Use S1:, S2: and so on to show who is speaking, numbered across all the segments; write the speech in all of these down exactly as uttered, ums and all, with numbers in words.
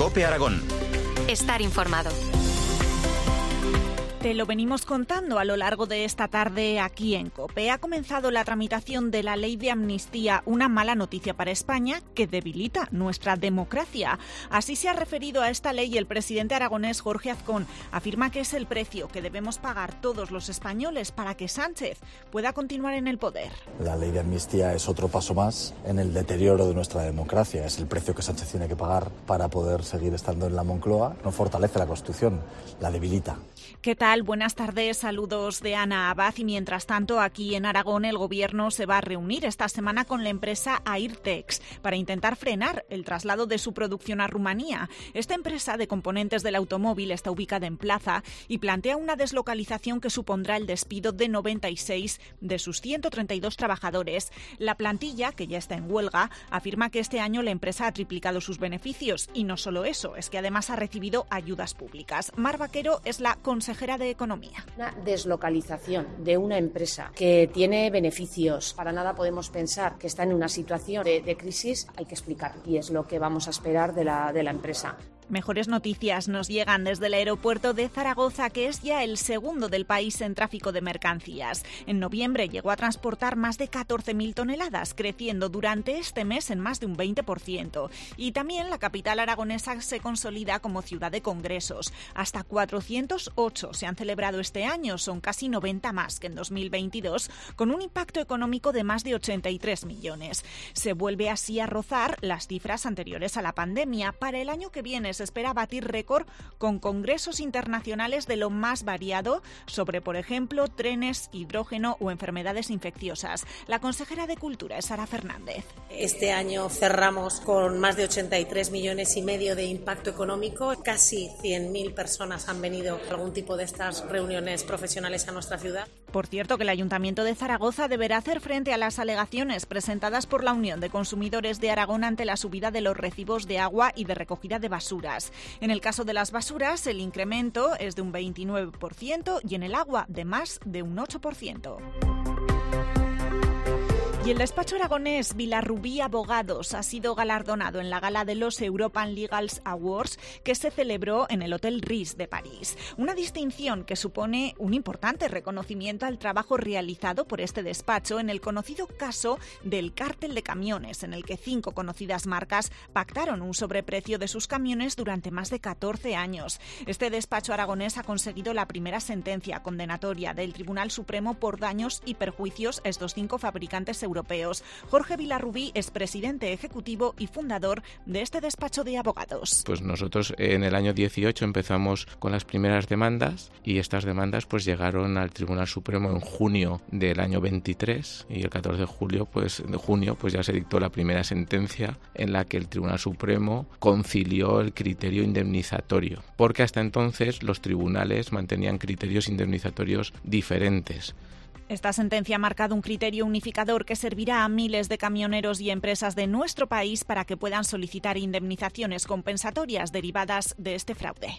S1: COPE Aragón.
S2: Estar informado.
S3: Te lo venimos contando a lo largo de esta tarde aquí en COPE. Ha comenzado la tramitación de la ley de amnistía, una mala noticia para España que debilita nuestra democracia. Así se ha referido a esta ley el presidente aragonés Jorge Azcón. Afirma que es el precio que debemos pagar todos los españoles para que Sánchez pueda continuar en el poder.
S4: La ley de amnistía es otro paso más en el deterioro de nuestra democracia. Es el precio que Sánchez tiene que pagar para poder seguir estando en la Moncloa. No fortalece la Constitución, la debilita.
S3: ¿Qué tal? Buenas tardes, saludos de Ana Abad. Y mientras tanto, aquí en Aragón el Gobierno se va a reunir esta semana con la empresa Airtex para intentar frenar el traslado de su producción a Rumanía. Esta empresa de componentes del automóvil está ubicada en Plaza y plantea una deslocalización que supondrá el despido de noventa y seis de sus ciento treinta y dos trabajadores. La plantilla, que ya está en huelga, afirma que este año la empresa ha triplicado sus beneficios. Y no solo eso, es que además ha recibido ayudas públicas. Mar Vaquero es la consejera de Economía.
S5: Una deslocalización de una empresa que tiene beneficios. Para nada podemos pensar que está en una situación de, de crisis. Hay que explicar y es lo que vamos a esperar de la, de la empresa.
S3: Mejores noticias nos llegan desde el aeropuerto de Zaragoza, que es ya el segundo del país en tráfico de mercancías. En noviembre llegó a transportar más de catorce mil toneladas, creciendo durante este mes en más de un veinte por ciento. Y también la capital aragonesa se consolida como ciudad de congresos. Hasta cuatrocientos ocho se han celebrado este año, son casi noventa más que en dos mil veintidós, con un impacto económico de más de ochenta y tres millones. Se vuelve así a rozar las cifras anteriores a la pandemia. Para el año que viene se espera batir récord con congresos internacionales de lo más variado sobre, por ejemplo, trenes, hidrógeno o enfermedades infecciosas. La consejera de Cultura es Sara Fernández.
S6: Este año cerramos con más de ochenta y tres millones y medio de impacto económico. Casi cien mil personas han venido a algún tipo de estas reuniones profesionales a nuestra ciudad.
S3: Por cierto, que el Ayuntamiento de Zaragoza deberá hacer frente a las alegaciones presentadas por la Unión de Consumidores de Aragón ante la subida de los recibos de agua y de recogida de basura. En el caso de las basuras, el incremento es de un veintinueve por ciento y en el agua de más de un ocho por ciento. Y el despacho aragonés Vilarrubí Abogados ha sido galardonado en la gala de los European Legal Awards que se celebró en el Hotel Ritz de París. Una distinción que supone un importante reconocimiento al trabajo realizado por este despacho en el conocido caso del cártel de camiones, en el que cinco conocidas marcas pactaron un sobreprecio de sus camiones durante más de catorce años. Este despacho aragonés ha conseguido la primera sentencia condenatoria del Tribunal Supremo por daños y perjuicios a estos cinco fabricantes europeos. Europeos. Jorge Vilarrubí es presidente ejecutivo y fundador de este despacho de abogados.
S7: Pues nosotros en el año dieciocho empezamos con las primeras demandas y estas demandas pues llegaron al Tribunal Supremo en junio del año veintitrés y el catorce de julio pues de junio pues ya se dictó la primera sentencia en la que el Tribunal Supremo concilió el criterio indemnizatorio, porque hasta entonces los tribunales mantenían criterios indemnizatorios diferentes.
S3: Esta sentencia ha marcado un criterio unificador que servirá a miles de camioneros y empresas de nuestro país para que puedan solicitar indemnizaciones compensatorias derivadas de este fraude.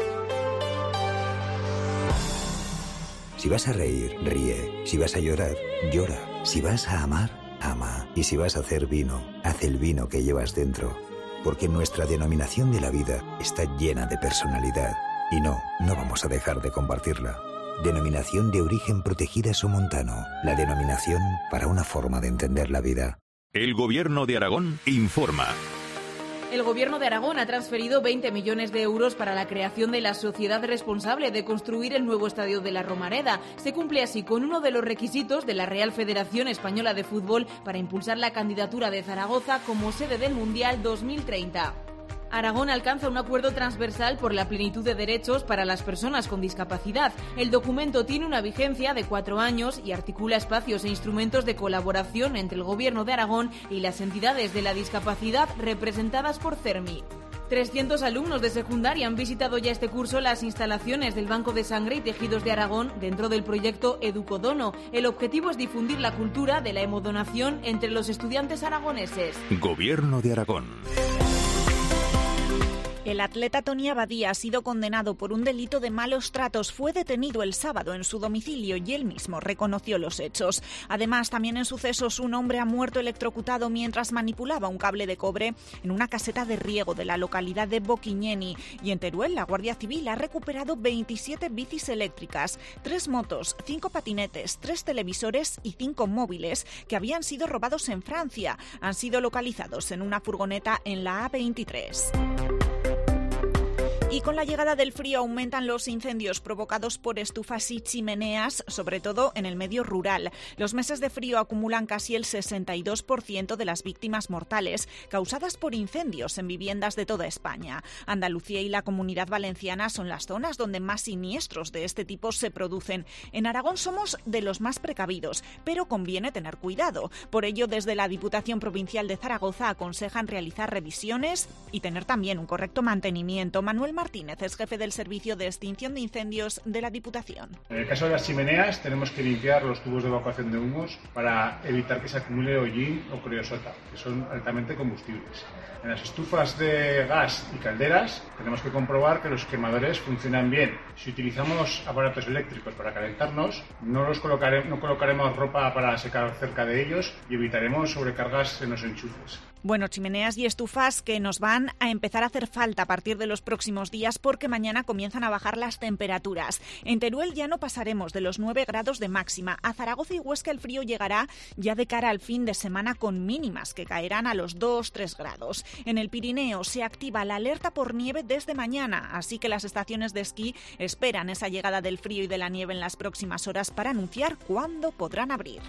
S8: Si vas a reír, ríe. Si vas a llorar, llora. Si vas a amar, ama. Y si vas a hacer vino, haz el vino que llevas dentro. Porque nuestra denominación de la vida está llena de personalidad. Y no, no vamos a dejar de compartirla. Denominación de origen protegida Somontano. La denominación para una forma de entender la vida.
S1: El Gobierno de Aragón informa.
S9: El Gobierno de Aragón ha transferido veinte millones de euros para la creación de la sociedad responsable de construir el nuevo estadio de la Romareda. Se cumple así con uno de los requisitos de la Real Federación Española de Fútbol para impulsar la candidatura de Zaragoza como sede del Mundial dos mil treinta. Aragón alcanza un acuerdo transversal por la plenitud de derechos para las personas con discapacidad. El documento tiene una vigencia de cuatro años y articula espacios e instrumentos de colaboración entre el Gobierno de Aragón y las entidades de la discapacidad representadas por CERMI. trescientos alumnos de secundaria han visitado ya este curso las instalaciones del Banco de Sangre y Tejidos de Aragón dentro del proyecto Educodono. El objetivo es difundir la cultura de la hemodonación entre los estudiantes aragoneses.
S1: Gobierno de Aragón.
S3: El atleta Tony Abadía ha sido condenado por un delito de malos tratos. Fue detenido el sábado en su domicilio y él mismo reconoció los hechos. Además, también en sucesos, un hombre ha muerto electrocutado mientras manipulaba un cable de cobre en una caseta de riego de la localidad de Boquiñeni. Y en Teruel, la Guardia Civil ha recuperado veintisiete bicis eléctricas, tres motos, cinco patinetes, tres televisores y cinco móviles que habían sido robados en Francia. Han sido localizados en una furgoneta en la A veintitrés. Y con la llegada del frío aumentan los incendios provocados por estufas y chimeneas, sobre todo en el medio rural. Los meses de frío acumulan casi el sesenta y dos por ciento de las víctimas mortales causadas por incendios en viviendas de toda España. Andalucía y la Comunidad Valenciana son las zonas donde más siniestros de este tipo se producen. En Aragón somos de los más precavidos, pero conviene tener cuidado. Por ello, desde la Diputación Provincial de Zaragoza aconsejan realizar revisiones y tener también un correcto mantenimiento. Manuel Martínez es jefe del Servicio de Extinción de Incendios de la Diputación.
S10: En el caso de las chimeneas tenemos que limpiar los tubos de evacuación de humos para evitar que se acumule hollín o creosota, que son altamente combustibles. En las estufas de gas y calderas tenemos que comprobar que los quemadores funcionan bien. Si utilizamos aparatos eléctricos para calentarnos, no, los colocare- no colocaremos ropa para secar cerca de ellos y evitaremos sobrecargas en los enchufes.
S3: Bueno, chimeneas y estufas que nos van a empezar a hacer falta a partir de los próximos días porque mañana comienzan a bajar las temperaturas. En Teruel ya no pasaremos de los nueve grados de máxima. A Zaragoza y Huesca el frío llegará ya de cara al fin de semana con mínimas que caerán a los dos a tres grados. En el Pirineo se activa la alerta por nieve desde mañana, así que las estaciones de esquí esperan esa llegada del frío y de la nieve en las próximas horas para anunciar cuándo podrán abrir.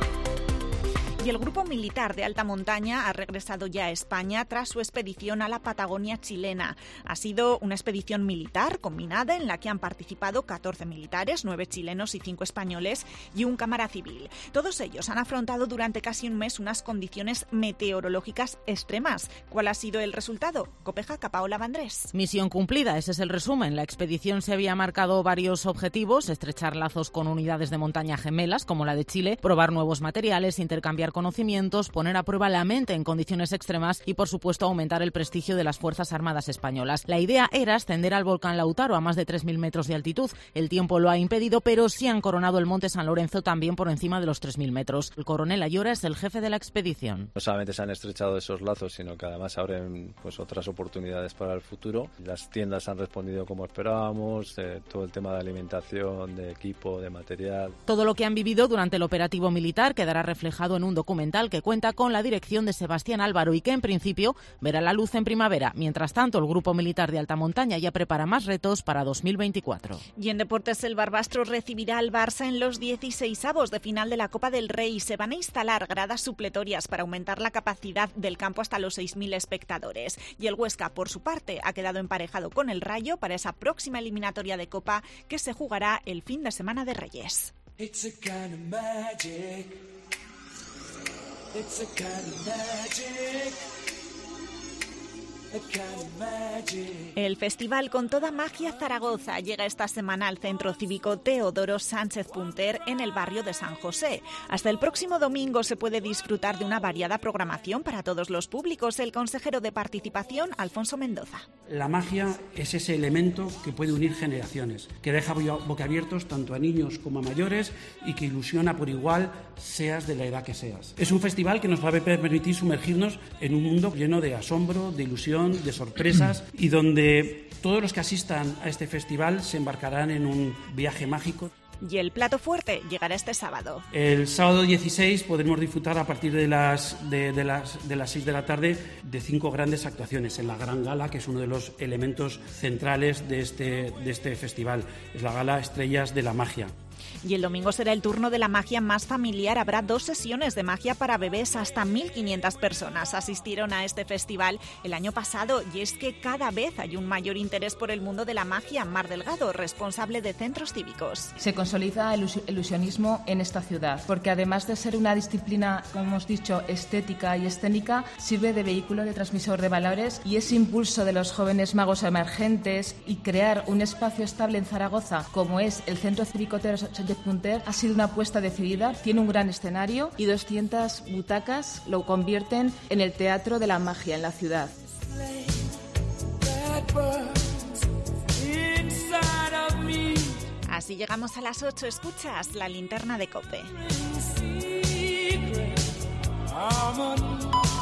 S3: Y el grupo militar de alta montaña ha regresado ya a España tras su expedición a la Patagonia chilena. Ha sido una expedición militar combinada en la que han participado catorce militares, nueve chilenos y cinco españoles y un cámara civil. Todos ellos han afrontado durante casi un mes unas condiciones meteorológicas extremas. ¿Cuál ha sido el resultado? Copejaca, Paola Vandrés.
S11: Misión cumplida, ese es el resumen. La expedición se había marcado varios objetivos: estrechar lazos con unidades de montaña gemelas como la de Chile, probar nuevos materiales, intercambiar conocimientos, poner a prueba la mente en condiciones extremas y, por supuesto, aumentar el prestigio de las Fuerzas Armadas españolas. La idea era ascender al volcán Lautaro a más de tres mil metros de altitud. El tiempo lo ha impedido, pero sí han coronado el monte San Lorenzo también por encima de los tres mil metros. El coronel Ayora es el jefe de la expedición.
S12: No solamente se han estrechado esos lazos, sino que además abren pues otras oportunidades para el futuro. Las tiendas han respondido como esperábamos, eh, todo el tema de alimentación, de equipo, de material.
S11: Todo lo que han vivido durante el operativo militar quedará reflejado en un documental que cuenta con la dirección de Sebastián Álvaro y que en principio verá la luz en primavera. Mientras tanto, el grupo militar de alta montaña ya prepara más retos para dos mil veinticuatro.
S3: Y en deportes, el Barbastro recibirá al Barça en los dieciseisavos de final de la Copa del Rey. Se van a instalar gradas supletorias para aumentar la capacidad del campo hasta los seis mil espectadores. Y el Huesca, por su parte, ha quedado emparejado con el Rayo para esa próxima eliminatoria de Copa que se jugará el fin de semana de Reyes.
S13: It's a kind of magic. It's a kind of magic. A kind of magic.
S3: El festival Con Toda Magia Zaragoza llega esta semana al Centro Cívico Teodoro Sánchez Punter en el barrio de San José. Hasta el próximo domingo se puede disfrutar de una variada programación para todos los públicos. El consejero de Participación, Alfonso Mendoza.
S14: La magia es ese elemento que puede unir generaciones, que deja boquiabiertos tanto a niños como a mayores y que ilusiona por igual, seas de la edad que seas. Es un festival que nos va a permitir sumergirnos en un mundo lleno de asombro, de ilusión, de sorpresas y donde todos los que asistan a este festival se embarcarán en un viaje mágico.
S3: Y el plato fuerte llegará este sábado.
S14: El sábado dieciséis podremos disfrutar a partir de las, de, de las, de las seis de la tarde de cinco grandes actuaciones en la Gran Gala, que es uno de los elementos centrales de este, de este festival. Es la Gala Estrellas de la Magia.
S3: Y el domingo será el turno de la magia más familiar. Habrá dos sesiones de magia para bebés. Hasta mil quinientas personas asistieron a este festival el año pasado y es que cada vez hay un mayor interés por el mundo de la magia. Mar Delgado, responsable de centros cívicos.
S15: Se consolida el ilusionismo en esta ciudad porque además de ser una disciplina, como hemos dicho, estética y escénica, sirve de vehículo de transmisor de valores y ese impulso de los jóvenes magos emergentes y crear un espacio estable en Zaragoza como es el Centro Cívico Sánchez Punter ha sido una apuesta decidida. Tiene un gran escenario y doscientas butacas lo convierten en el teatro de la magia en la ciudad.
S3: Así llegamos a las ocho. Escuchas la linterna de COPE.
S13: I'm